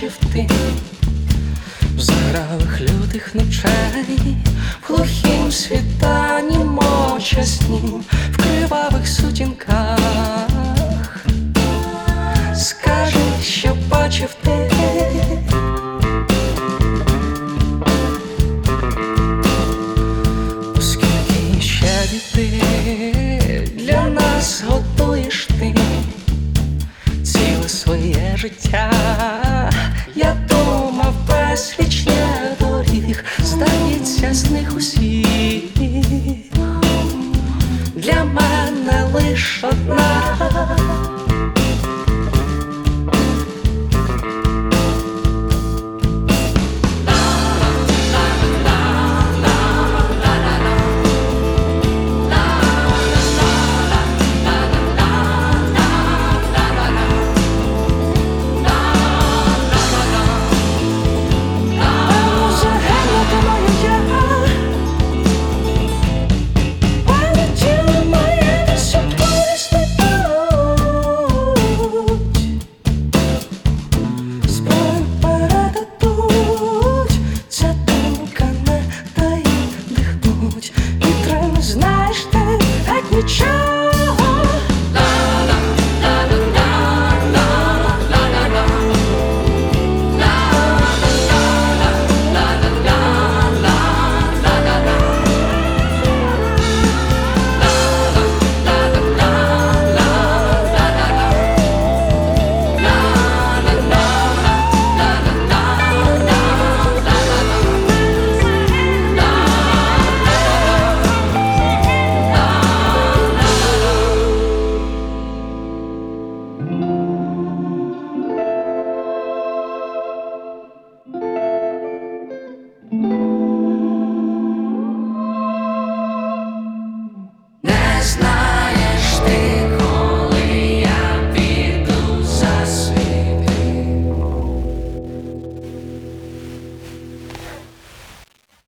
бачив ти в загравих лютих ночей, в глухім світанні мовчаснім, в кривавих сутінках. Скажи, що бачив ти, оскільки ще біди для нас готуєш ти ціле своє життя. Я думав, безліч є доріг, здається, з них усіх для мене лиш одна.